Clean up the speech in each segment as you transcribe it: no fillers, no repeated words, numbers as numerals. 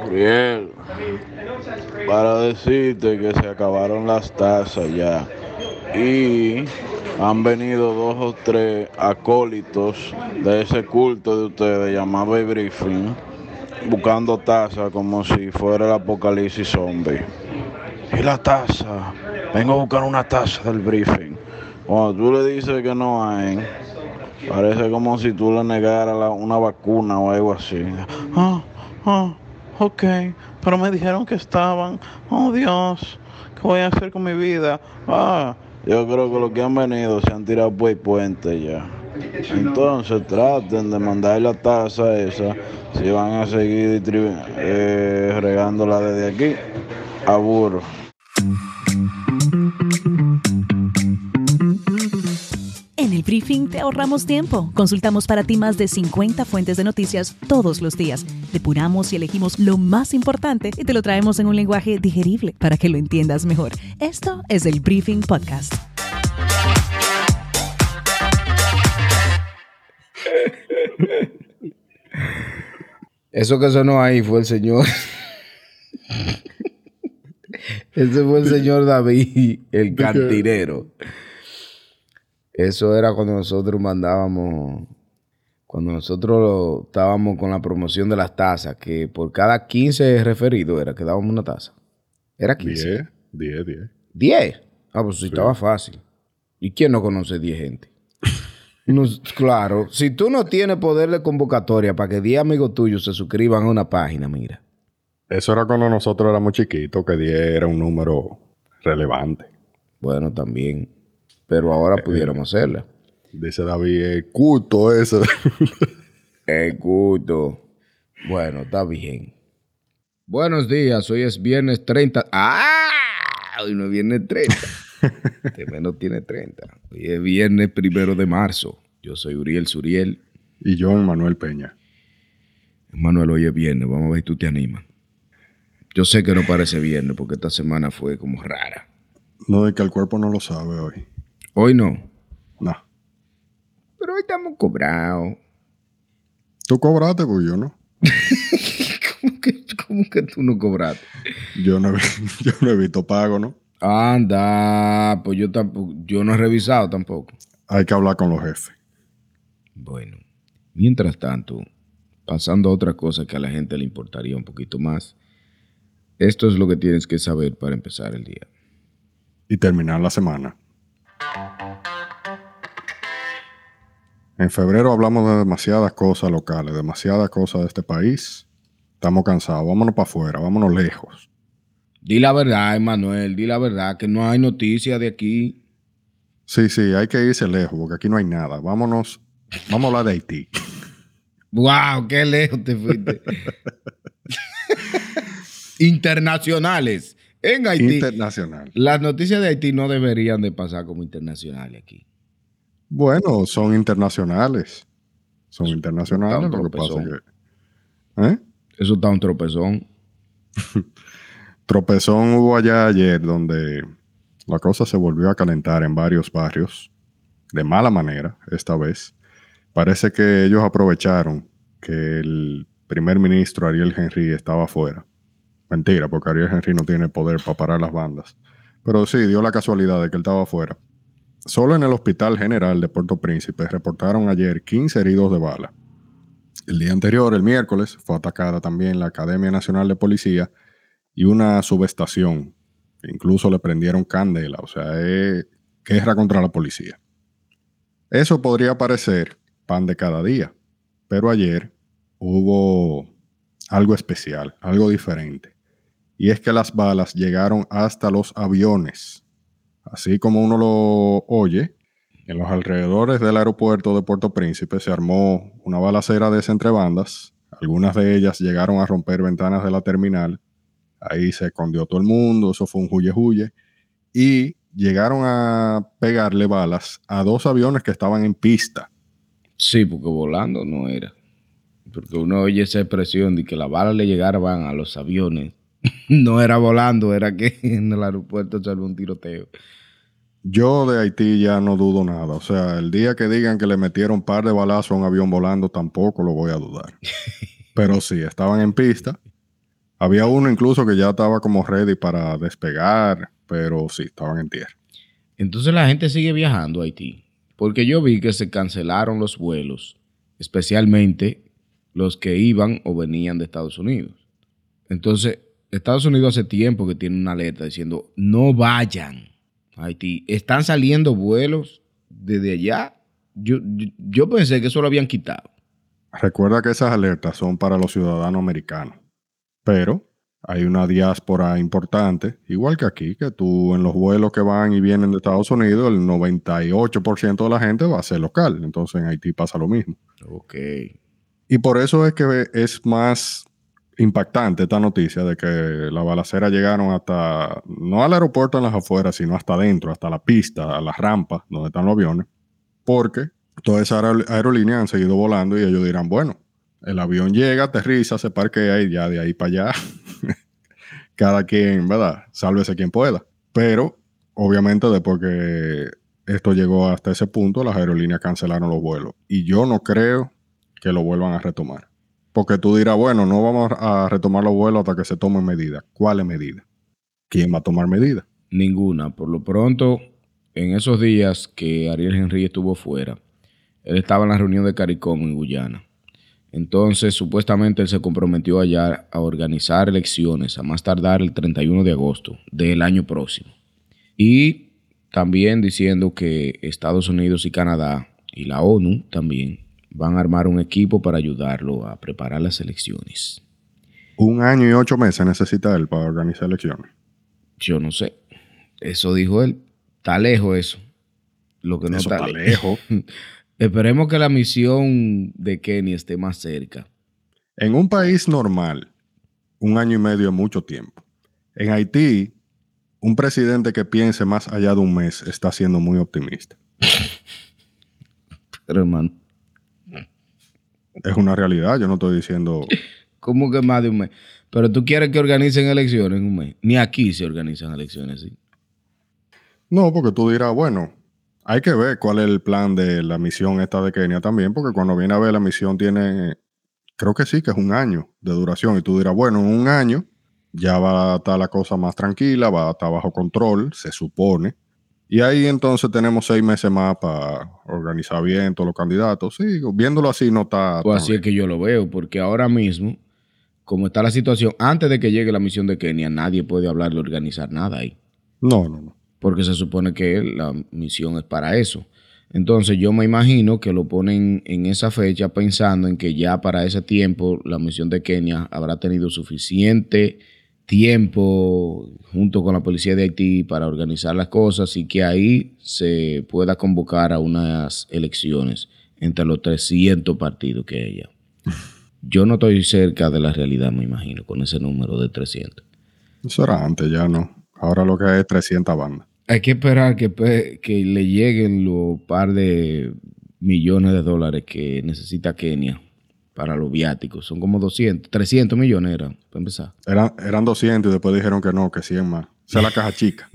Bien, para decirte que se acabaron las tazas ya y han venido dos o tres acólitos de ese culto de ustedes llamado el briefing buscando tazas como si fuera el apocalipsis zombie. Y la taza, vengo a buscar una taza del briefing. Cuando tú le dices que no hay, parece como si tú le negaras una vacuna o algo así. Ah, ah, ok, pero me dijeron que estaban. Oh Dios, ¿qué voy a hacer con mi vida? Yo creo que los que han venido se han tirado por el puente ya. Entonces traten de mandar la taza esa si van a seguir regándola desde aquí. Aburro. En el briefing te ahorramos tiempo. Consultamos para ti más de 50 fuentes de noticias todos los días. Depuramos y elegimos lo más importante y te lo traemos en un lenguaje digerible para que lo entiendas mejor. Esto es el Briefing Podcast. Eso que sonó ahí fue el señor. Ese fue el señor David, el cantinero. Eso era cuando nosotros estábamos con la promoción de las tazas, que por cada 15 referidos que dábamos una taza. Era 15. 10. ¿10? Pues sí, estaba fácil. ¿Y quién no conoce 10 gente? Claro, si tú no tienes poder de convocatoria para que 10 amigos tuyos se suscriban a una página, mira. Eso era cuando nosotros éramos chiquitos, que 10 era un número relevante. Bueno, también. Pero ahora pudiéramos hacerla. Dice David, el culto ese. El culto. Bueno, está bien. Buenos días, hoy es viernes 30. Hoy no es viernes 30. Este mes no tiene 30. Hoy es viernes 1 de marzo. Yo soy Uriel Suriel. Y yo, Manuel Peña. Manuel, hoy es viernes. Vamos a ver si tú te animas. Yo sé que no parece viernes porque esta semana fue como rara. No, es que el cuerpo no lo sabe hoy. Hoy no. No. Pero hoy estamos cobrados. ¿Tú cobraste? Pues yo no. ¿Cómo que tú no cobraste? Yo no he visto pago, ¿no? Anda, pues yo no he revisado tampoco. Hay que hablar con los jefes. Bueno, mientras tanto, pasando a otra cosa que a la gente le importaría un poquito más, esto es lo que tienes que saber para empezar el día. Y terminar la semana. En febrero hablamos de demasiadas cosas locales, demasiadas cosas de este país. Estamos cansados, vámonos para afuera, vámonos lejos. Di la verdad, Emanuel, di la verdad, que no hay noticias de aquí. Sí, hay que irse lejos, porque aquí no hay nada. Vamos a hablar de Haití. ¡Wow! ¡Qué lejos te fuiste! Internacionales. En Haití. Internacional. Las noticias de Haití no deberían de pasar como internacionales aquí. Bueno, son internacionales. Son internacionales. Lo que pasa es que... Eso está un tropezón. Tropezón hubo allá ayer donde la cosa se volvió a calentar en varios barrios. De mala manera, esta vez. Parece que ellos aprovecharon que el primer ministro Ariel Henry estaba afuera. Mentira, porque Ariel Henry no tiene poder para parar las bandas. Pero sí, dio la casualidad de que él estaba afuera. Solo en el Hospital General de Puerto Príncipe reportaron ayer 15 heridos de bala. El día anterior, el miércoles, fue atacada también la Academia Nacional de Policía y una subestación. Incluso le prendieron candela. O sea, es guerra contra la policía. Eso podría parecer pan de cada día. Pero ayer hubo algo especial, algo diferente. Y es que las balas llegaron hasta los aviones. Así como uno lo oye, en los alrededores del aeropuerto de Puerto Príncipe se armó una balacera de entre bandas. Algunas de ellas llegaron a romper ventanas de la terminal. Ahí se escondió todo el mundo, eso fue un huye. Y llegaron a pegarle balas a 2 aviones que estaban en pista. Sí, porque volando no era. Porque uno oye esa expresión de que las balas le llegaban a los aviones. No era volando, era que en el aeropuerto salió un tiroteo. Yo de Haití ya no dudo nada. O sea, el día que digan que le metieron un par de balazos a un avión volando, tampoco lo voy a dudar. Pero sí, estaban en pista. Había uno incluso que ya estaba como ready para despegar, pero sí, estaban en tierra. Entonces la gente sigue viajando a Haití, porque yo vi que se cancelaron los vuelos, especialmente los que iban o venían de Estados Unidos. Entonces, Estados Unidos hace tiempo que tiene una alerta diciendo, no vayan a Haití. Están saliendo vuelos desde allá. Yo pensé que eso lo habían quitado. Recuerda que esas alertas son para los ciudadanos americanos, pero hay una diáspora importante, igual que aquí, que tú en los vuelos que van y vienen de Estados Unidos, el 98% de la gente va a ser local. Entonces en Haití pasa lo mismo. Ok. Y por eso es que es más impactante esta noticia de que las balaceras llegaron hasta, no al aeropuerto en las afueras, sino hasta adentro, hasta la pista, a las rampas donde están los aviones, porque todas esas aerolíneas han seguido volando y ellos dirán, bueno, el avión llega, aterriza, se parquea y ya de ahí para allá, cada quien, ¿verdad? Sálvese quien pueda. Pero, obviamente, después que esto llegó hasta ese punto, las aerolíneas cancelaron los vuelos. Y yo no creo que lo vuelvan a retomar. Porque tú dirás, bueno, no vamos a retomar los vuelos hasta que se tomen medidas. ¿Cuáles medidas? ¿Quién va a tomar medidas? Ninguna. Por lo pronto, en esos días que Ariel Henry estuvo fuera, él estaba en la reunión de CARICOM en Guyana. Entonces, supuestamente él se comprometió allá a organizar elecciones a más tardar el 31 de agosto del año próximo. Y también diciendo que Estados Unidos y Canadá y la ONU también van a armar un equipo para ayudarlo a preparar las elecciones. 1 año y 8 meses necesita él para organizar elecciones. Yo no sé. Eso dijo él. Está lejos eso. Lo que no Eso está está lejos. Esperemos que la misión de Kenia esté más cerca. En un país normal, 1 año y medio es mucho tiempo. En Haití, un presidente que piense más allá de un mes está siendo muy optimista. Pero hermano, Es una realidad, yo no estoy diciendo... ¿cómo que más de un mes? Pero tú quieres que organicen elecciones en un mes. Ni aquí se organizan elecciones, ¿sí? No, porque tú dirás, bueno, hay que ver cuál es el plan de la misión esta de Kenia también, porque cuando viene a ver la misión tiene, creo que sí, que es 1 año de duración. Y tú dirás, bueno, en 1 año ya va a estar la cosa más tranquila, va a estar bajo control, se supone. Y ahí entonces tenemos 6 meses más para organizar bien todos los candidatos. Sí, viéndolo así no está Pues tan así es que yo lo veo, porque ahora mismo, como está la situación, antes de que llegue la misión de Kenia, nadie puede hablar de organizar nada ahí. No. Porque se supone que la misión es para eso. Entonces yo me imagino que lo ponen en esa fecha pensando en que ya para ese tiempo la misión de Kenia habrá tenido suficiente tiempo junto con la policía de Haití para organizar las cosas y que ahí se pueda convocar a unas elecciones entre los 300 partidos que hay allá. Yo no estoy cerca de la realidad, me imagino, con ese número de 300. Eso era antes, ya no. Ahora lo que hay es 300 bandas. Hay que esperar que le lleguen los par de millones de dólares que necesita Kenia para los viáticos. Son como 200, 300 millones eran, para empezar. Eran 200 y después dijeron que no, que 100 más. Esa es la caja chica.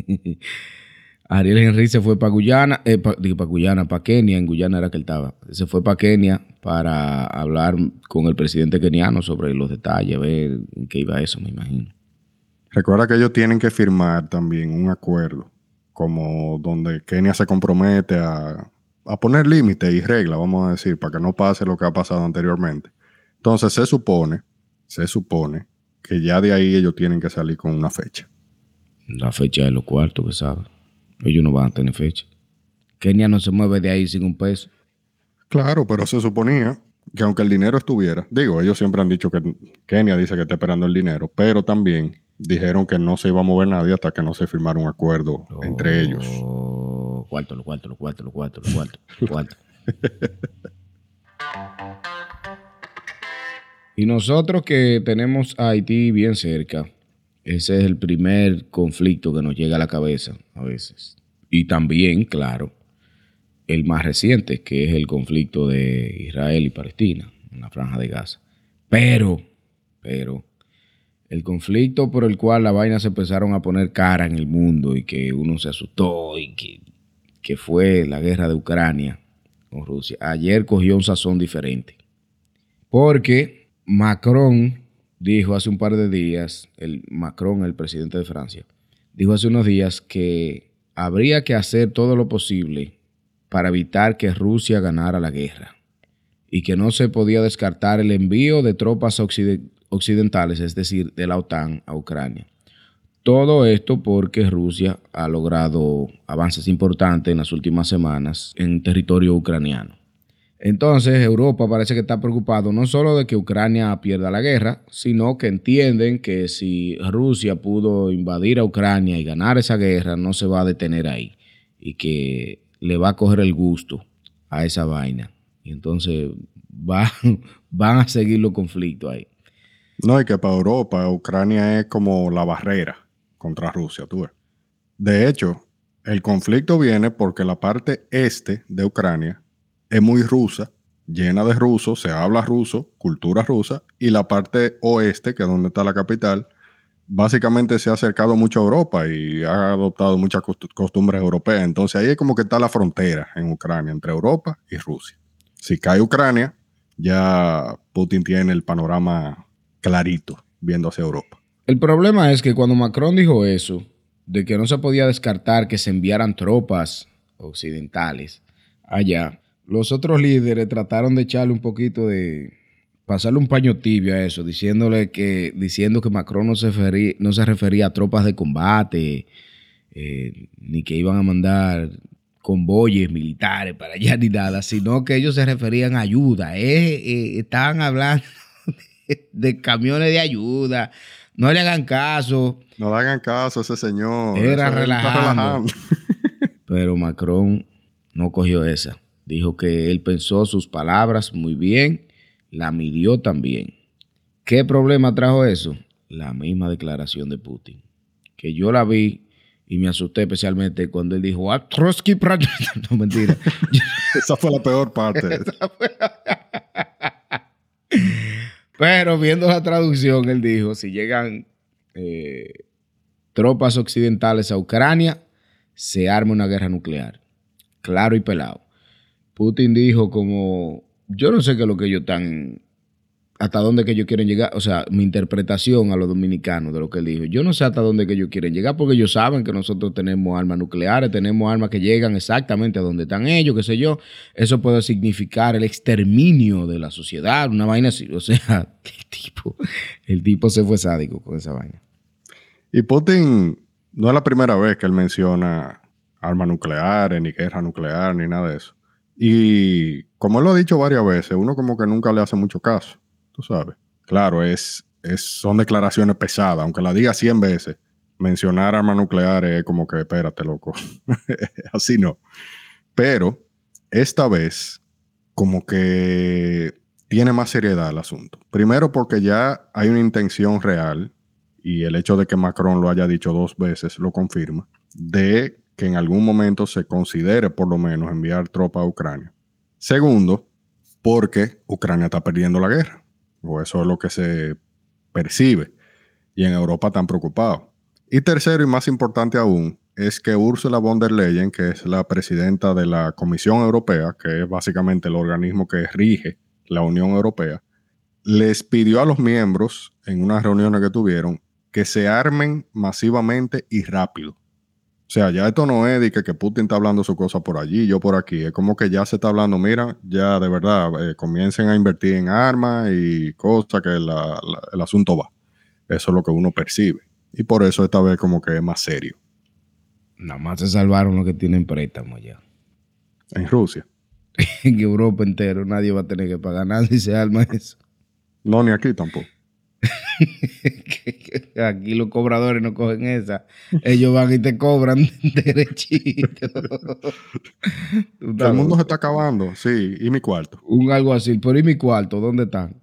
Ariel Henry se fue para Guyana, para Kenia, en Guyana era que él estaba. Se fue para Kenia para hablar con el presidente keniano sobre los detalles, ver en qué iba eso, me imagino. Recuerda que ellos tienen que firmar también un acuerdo, como donde Kenia se compromete a poner límites y reglas, vamos a decir, para que no pase lo que ha pasado anteriormente. Entonces se supone que ya de ahí ellos tienen que salir con una fecha. La fecha de los cuartos, que saben. Ellos no van a tener fecha. Kenia no se mueve de ahí sin un peso. Claro, pero se suponía que aunque el dinero estuviera, digo, ellos siempre han dicho que Kenia dice que está esperando el dinero, pero también dijeron que no se iba a mover nadie hasta que no se firmara un acuerdo entre ellos. Cuarto. Y nosotros que tenemos a Haití bien cerca, ese es el primer conflicto que nos llega a la cabeza a veces. Y también, claro, el más reciente, que es el conflicto de Israel y Palestina, en la Franja de Gaza. Pero, el conflicto por el cual las vainas se empezaron a poner cara en el mundo y que uno se asustó y que fue la guerra de Ucrania con Rusia, ayer cogió un sazón diferente. Porque Macron dijo hace un par de días, Macron, el presidente de Francia, dijo hace unos días que habría que hacer todo lo posible para evitar que Rusia ganara la guerra y que no se podía descartar el envío de tropas occidentales, es decir, de la OTAN a Ucrania. Todo esto porque Rusia ha logrado avances importantes en las últimas semanas en territorio ucraniano. Entonces, Europa parece que está preocupado no solo de que Ucrania pierda la guerra, sino que entienden que si Rusia pudo invadir a Ucrania y ganar esa guerra, no se va a detener ahí y que le va a coger el gusto a esa vaina. Y entonces van a seguir los conflictos ahí. No, y que para Europa, Ucrania es como la barrera contra Rusia, tú ves. De hecho, el conflicto viene porque la parte este de Ucrania es muy rusa, llena de rusos, se habla ruso, cultura rusa, y la parte oeste, que es donde está la capital, básicamente se ha acercado mucho a Europa y ha adoptado muchas costumbres europeas. Entonces ahí es como que está la frontera en Ucrania entre Europa y Rusia. Si cae Ucrania, ya Putin tiene el panorama clarito viendo hacia Europa. El problema es que cuando Macron dijo eso, de que no se podía descartar que se enviaran tropas occidentales allá, los otros líderes trataron de echarle un poquito de... pasarle un paño tibio a eso, diciendo que Macron no se refería a tropas de combate, ni que iban a mandar convoyes militares para allá ni nada, sino que ellos se referían a ayuda. Estaban hablando de camiones de ayuda. No le hagan caso. No le hagan caso a ese señor. Era relajando. Pero Macron no cogió esa. Dijo que él pensó sus palabras muy bien, la midió también. ¿Qué problema trajo eso? La misma declaración de Putin. Que yo la vi y me asusté especialmente cuando él dijo Trotsky. No, mentira. Esa fue la peor parte. Pero viendo la traducción, él dijo, si llegan tropas occidentales a Ucrania, se arma una guerra nuclear. Claro y pelado. Putin dijo como, yo no sé qué es lo que ellos están, hasta dónde que ellos quieren llegar. O sea, mi interpretación a los dominicanos de lo que él dijo. Yo no sé hasta dónde que ellos quieren llegar porque ellos saben que nosotros tenemos armas nucleares, tenemos armas que llegan exactamente a donde están ellos, qué sé yo. Eso puede significar el exterminio de la sociedad, una vaina así. O sea, el tipo se fue sádico con esa vaina. Y Putin no es la primera vez que él menciona armas nucleares, ni guerra nuclear, ni nada de eso. Y como él lo ha dicho varias veces, uno como que nunca le hace mucho caso, tú sabes. Claro, son declaraciones pesadas, aunque la diga 100 veces. Mencionar armas nucleares es como que, espérate, loco. Así no. Pero esta vez como que tiene más seriedad el asunto. Primero porque ya hay una intención real, y el hecho de que Macron lo haya dicho 2 veces lo confirma, de que en algún momento se considere por lo menos enviar tropas a Ucrania. Segundo, porque Ucrania está perdiendo la guerra, o eso es lo que se percibe, y en Europa están preocupados. Y tercero, y más importante aún, es que Ursula von der Leyen, que es la presidenta de la Comisión Europea, que es básicamente el organismo que rige la Unión Europea, les pidió a los miembros en unas reuniones que tuvieron que se armen masivamente y rápido. O sea, ya esto no es de que Putin está hablando su cosa por allí, yo por aquí. Es como que ya se está hablando, mira, ya de verdad, comiencen a invertir en armas y cosas que el asunto va. Eso es lo que uno percibe. Y por eso esta vez como que es más serio. Nada más se salvaron los que tienen préstamos ya. En Rusia. En Europa entero nadie va a tener que pagar nada si se arma eso. No, ni aquí tampoco. Aquí los cobradores no cogen esa. Ellos van y te cobran derechito. El mundo se está acabando, sí. ¿Y mi cuarto? Un algo así. Pero ¿y mi cuarto? ¿Dónde están?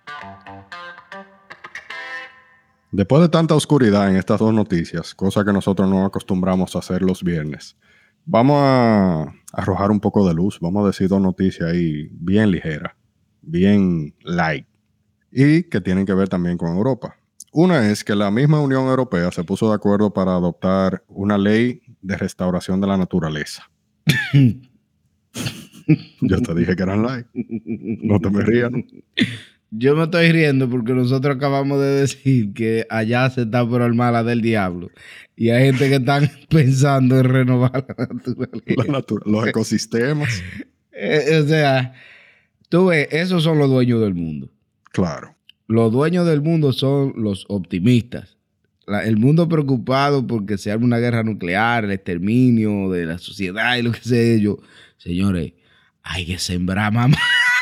Después de tanta oscuridad en estas 2 noticias, cosa que nosotros no acostumbramos a hacer los viernes, vamos a arrojar un poco de luz. Vamos a decir 2 noticias ahí bien ligeras, bien light, y que tienen que ver también con Europa. Una es que la misma Unión Europea se puso de acuerdo para adoptar una ley de restauración de la naturaleza. Yo te dije que eran light. No te me rías, ¿no? Yo me estoy riendo porque nosotros acabamos de decir que allá se está por armar la del diablo. Y hay gente que están pensando en renovar la naturaleza. Los ecosistemas. O sea, tú ves, esos son los dueños del mundo. Claro. Los dueños del mundo son los optimistas. El mundo preocupado porque se arme una guerra nuclear, el exterminio de la sociedad y lo que sé yo. Señores, hay que sembrar mamá.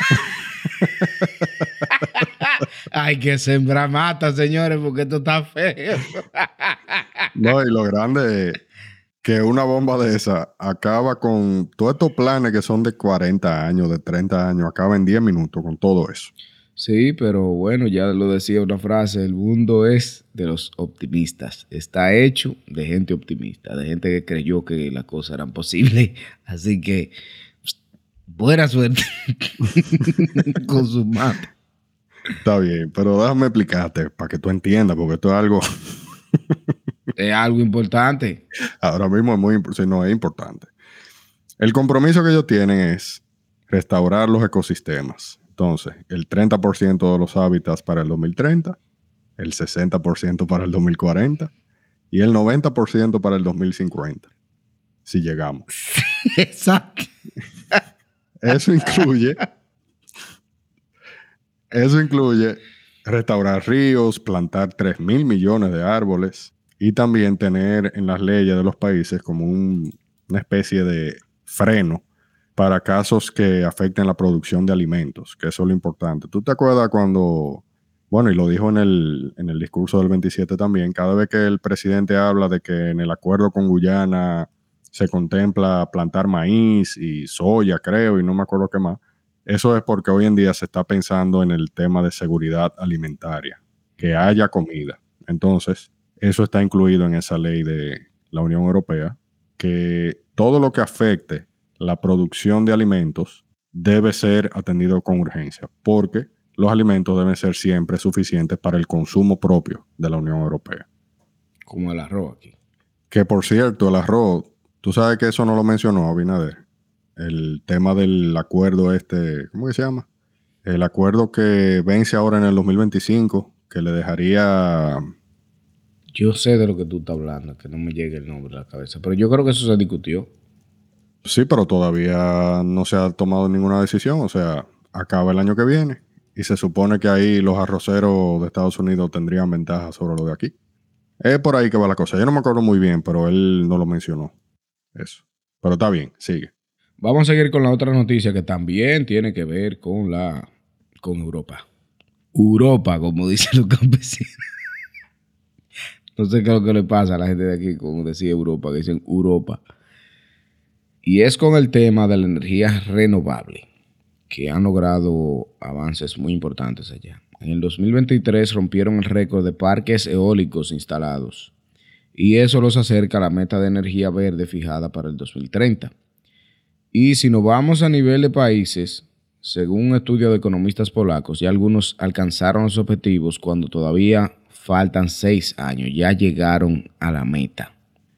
Hay que sembrar mata, señores, porque esto está feo. No, y lo grande es que una bomba de esa acaba con todos estos planes que son de 40 años, de 30 años, acaba en 10 minutos con todo eso. Sí, pero bueno, ya lo decía una frase, el mundo es de los optimistas. Está hecho de gente optimista, de gente que creyó que las cosas eran posibles. Así que buena suerte con sus matas. Está bien, pero déjame explicarte para que tú entiendas, porque esto es algo... Es algo importante. Ahora mismo es muy no, es importante. El compromiso que ellos tienen es restaurar los ecosistemas. Entonces, el 30% de los hábitats para el 2030, el 60% para el 2040 y el 90% para el 2050, si llegamos. Exacto. Eso incluye restaurar ríos, plantar 3.000 millones de árboles y también tener en las leyes de los países como una especie de freno para casos que afecten la producción de alimentos, que eso es lo importante. ¿Tú te acuerdas cuando, bueno, y lo dijo en el discurso del 27 también, cada vez que el presidente habla de que en el acuerdo con Guyana se contempla plantar maíz y soya, creo, y no me acuerdo qué más? Eso es porque hoy en día se está pensando en el tema de seguridad alimentaria, que haya comida. Entonces, eso está incluido en esa ley de la Unión Europea, que todo lo que afecte la producción de alimentos debe ser atendido con urgencia, porque los alimentos deben ser siempre suficientes para el consumo propio de la Unión Europea. Como el arroz aquí. Que por cierto, el arroz, tú sabes que eso no lo mencionó Abinader. El tema del acuerdo ¿cómo que se llama? El acuerdo que vence ahora en el 2025, que le dejaría... Yo sé de lo que tú estás hablando, que no me llegue el nombre a la cabeza, pero yo creo que eso se discutió. Sí, pero todavía no se ha tomado ninguna decisión, o sea, acaba el año que viene y se supone que ahí los arroceros de Estados Unidos tendrían ventaja sobre lo de aquí. Es por ahí que va la cosa. Yo no me acuerdo muy bien, pero él no lo mencionó. Eso. Pero está bien, sigue. Vamos a seguir con la otra noticia que también tiene que ver con Europa. Europa, como dicen los campesinos. No sé qué es lo que le pasa a la gente de aquí, como decía Europa, que dicen Europa. Y es con el tema de la energía renovable, que han logrado avances muy importantes allá. En el 2023 rompieron el récord de parques eólicos instalados. Y eso los acerca a la meta de energía verde fijada para el 2030. Y si nos vamos a nivel de países, según un estudio de economistas polacos, ya algunos alcanzaron los objetivos cuando todavía faltan 6 años. Ya llegaron a la meta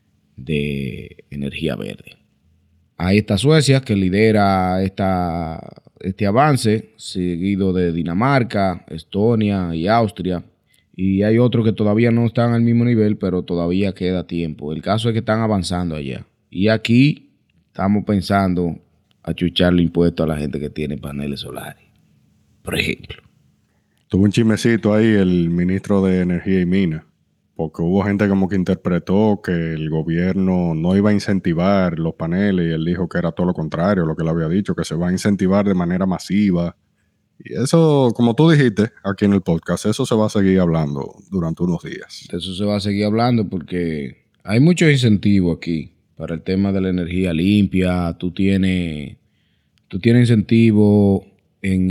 de energía verde. Ahí está Suecia, que lidera este avance, seguido de Dinamarca, Estonia y Austria. Y hay otros que todavía no están al mismo nivel, pero todavía queda tiempo. El caso es que están avanzando allá. Y aquí estamos pensando a chucharle impuestos a la gente que tiene paneles solares, por ejemplo. Tuvo un chismecito ahí el ministro de Energía y Minas, porque hubo gente como que interpretó que el gobierno no iba a incentivar los paneles y él dijo que era todo lo contrario, lo que él había dicho, que se va a incentivar de manera masiva. Y eso, como tú dijiste aquí en el podcast, eso se va a seguir hablando durante unos días. De eso se va a seguir hablando porque hay muchos incentivos aquí para el tema de la energía limpia. Tú tienes incentivo en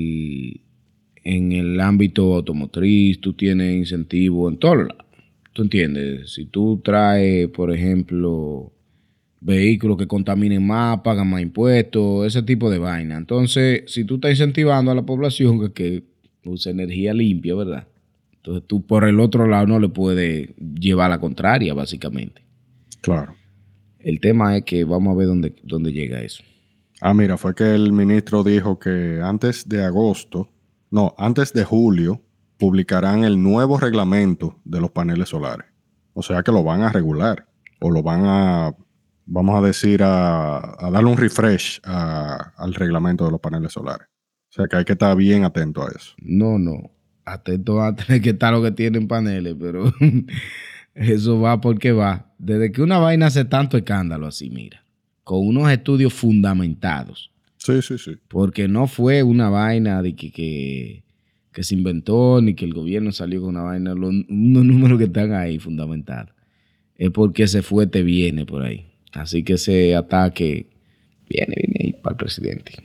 el ámbito automotriz, tú tienes incentivo en todo lado. ¿Tú entiendes? Si tú traes, por ejemplo, vehículos que contaminen más, pagan más impuestos, ese tipo de vaina. Entonces, si tú estás incentivando a la población que use energía limpia, ¿verdad? Entonces tú por el otro lado no le puedes llevar la contraria, básicamente. Claro. El tema es que vamos a ver dónde llega eso. Mira, fue que el ministro dijo que antes de agosto No, antes de julio publicarán el nuevo reglamento de los paneles solares. O sea que lo van a regular o lo van a, vamos a decir, a darle un refresh al reglamento de los paneles solares. O sea que hay que estar bien atento a eso. No. Atento a tener que estar lo que tienen paneles, pero eso va porque va. Desde que una vaina hace tanto escándalo así, mira, con unos estudios fundamentados. Sí. Porque no fue una vaina de que se inventó, ni que el gobierno salió con una vaina, unos números que están ahí fundamentados. Es porque ese fuete viene por ahí. Así que ese ataque viene ahí para el presidente.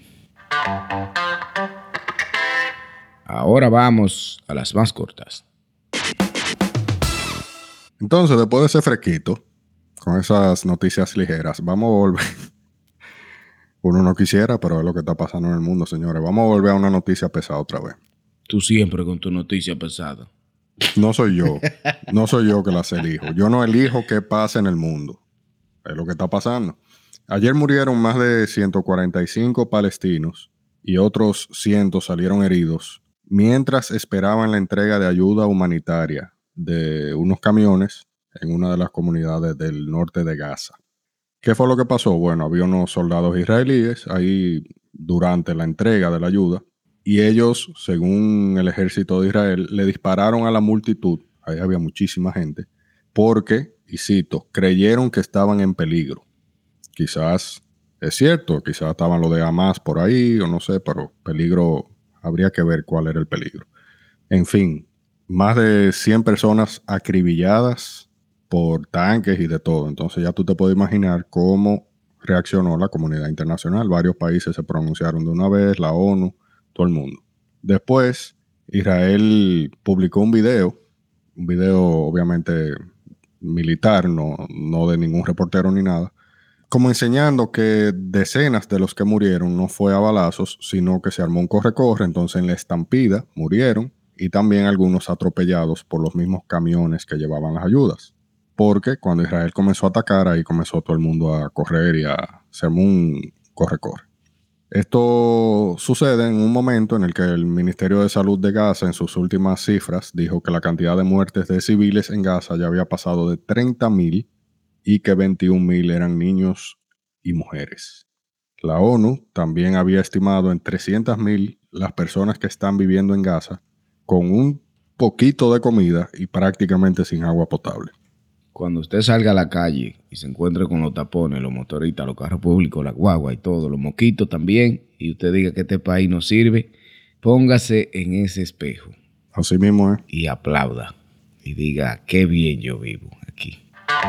Ahora vamos a las más cortas. Entonces, después de ese fresquito, con esas noticias ligeras, vamos a volver. Uno no quisiera, pero es lo que está pasando en el mundo, señores. Vamos a volver a una noticia pesada otra vez. Tú siempre con tu noticia pesada. No soy yo. No soy yo que las elijo. Yo no elijo qué pasa en el mundo. Es lo que está pasando. Ayer murieron más de 145 palestinos y otros 100 salieron heridos mientras esperaban la entrega de ayuda humanitaria de unos camiones en una de las comunidades del norte de Gaza. ¿Qué fue lo que pasó? Bueno, había unos soldados israelíes ahí durante la entrega de la ayuda y ellos, según el ejército de Israel, le dispararon a la multitud, ahí había muchísima gente, porque, y cito, creyeron que estaban en peligro. Quizás es cierto, quizás estaban los de Hamas por ahí, o no sé, pero peligro, habría que ver cuál era el peligro. En fin, más de 100 personas acribilladas por tanques y de todo. Entonces ya tú te puedes imaginar cómo reaccionó la comunidad internacional. Varios países se pronunciaron de una vez, la ONU, todo el mundo. Después, Israel publicó un video obviamente militar, no de ningún reportero ni nada, como enseñando que decenas de los que murieron no fue a balazos, sino que se armó un corre-corre, entonces en la estampida murieron y también algunos atropellados por los mismos camiones que llevaban las ayudas. Porque cuando Israel comenzó a atacar, ahí comenzó todo el mundo a correr y se armó un corre-corre. Esto sucede en un momento en el que el Ministerio de Salud de Gaza, en sus últimas cifras, dijo que la cantidad de muertes de civiles en Gaza ya había pasado de 30,000 y que 21,000 eran niños y mujeres. La ONU también había estimado en 300,000 las personas que están viviendo en Gaza con un poquito de comida y prácticamente sin agua potable. Cuando usted salga a la calle y se encuentre con los tapones, los motoristas, los carros públicos, la guagua y todo, los moquitos también, y usted diga que este país no sirve, póngase en ese espejo. Así mismo es. Y aplauda. Y diga, qué bien yo vivo aquí.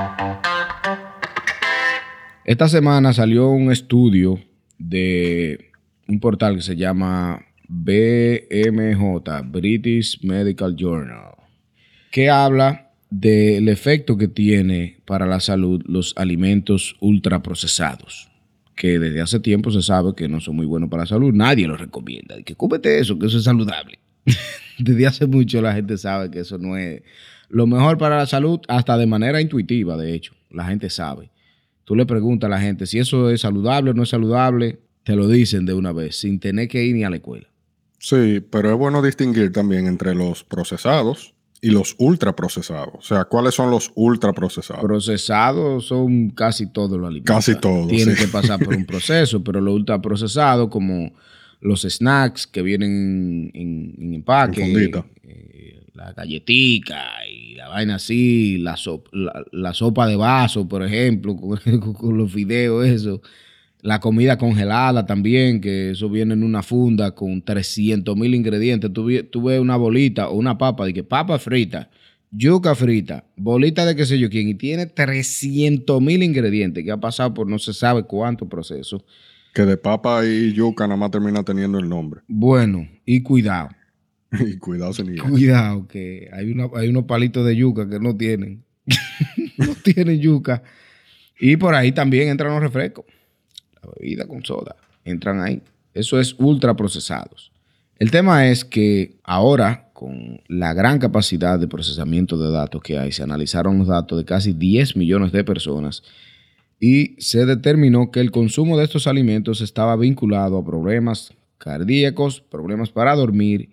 Esta semana salió un estudio de un portal que se llama BMJ, British Medical Journal, que habla del efecto que tiene para la salud los alimentos ultraprocesados, que desde hace tiempo se sabe que no son muy buenos para la salud. Nadie los recomienda. Que cómete eso, que eso es saludable. Desde hace mucho la gente sabe que eso no es lo mejor para la salud, hasta de manera intuitiva, de hecho. La gente sabe. Tú le preguntas a la gente si eso es saludable o no es saludable, te lo dicen de una vez, sin tener que ir ni a la escuela. Sí, pero es bueno distinguir también entre los procesados y los ultraprocesados. O sea, ¿cuáles son los ultraprocesados? Procesados son casi todos los alimentos. Casi todos. Tienen que pasar por un proceso, pero los ultraprocesados, como los snacks que vienen en empaque, la galletica y la vaina así, la sopa de vaso, por ejemplo, con los fideos, eso. La comida congelada también, que eso viene en una funda con 300,000 ingredientes. Tú ves una bolita o una papa, de que papa frita, yuca frita, bolita de qué sé yo quién, y tiene 300,000 ingredientes que ha pasado por no se sabe cuántos procesos. Que de papa y yuca nada más termina teniendo el nombre. Bueno, y cuidado. Y cuidado, señor. Cuidado, que hay unos palitos de yuca que no tienen. No tienen yuca. Y por ahí también entran los refrescos. La bebida con soda, entran ahí. Eso es ultraprocesados. El tema es que ahora, con la gran capacidad de procesamiento de datos que hay, se analizaron los datos de casi 10 millones de personas y se determinó que el consumo de estos alimentos estaba vinculado a problemas cardíacos, problemas para dormir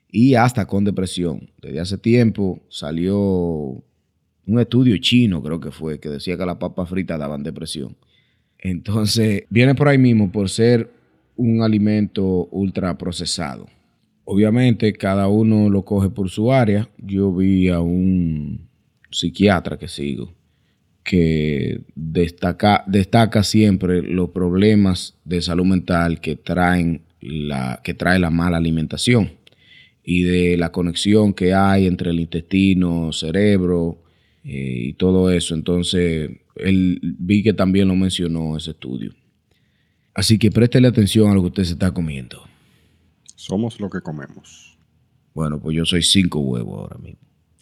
y hasta con depresión. Desde hace tiempo salió un estudio chino, creo que fue, que decía que las papas fritas daban depresión. Entonces, viene por ahí mismo por ser un alimento ultraprocesado. Obviamente, cada uno lo coge por su área. Yo vi a un psiquiatra que sigo que destaca siempre los problemas de salud mental que trae la mala alimentación y de la conexión que hay entre el intestino, cerebro y todo eso. Entonces, vi que también lo mencionó ese estudio. Así que préstele atención a lo que usted se está comiendo. Somos lo que comemos. Bueno, pues yo soy 5 huevos ahora mismo.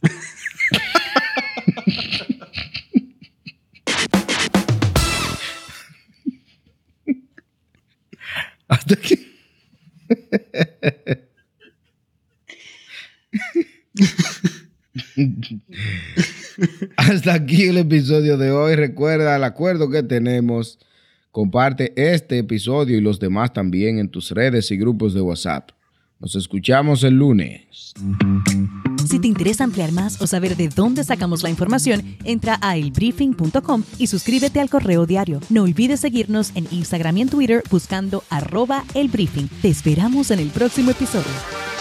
Hasta aquí. Hasta aquí el episodio de hoy. Recuerda el acuerdo que tenemos. Comparte este episodio y los demás también en tus redes y grupos de WhatsApp. Nos escuchamos el lunes. Si te interesa ampliar más o saber de dónde sacamos la información, entra a elbriefing.com y suscríbete al correo diario. No olvides seguirnos en Instagram y en Twitter buscando @elbriefing. Te esperamos en el próximo episodio.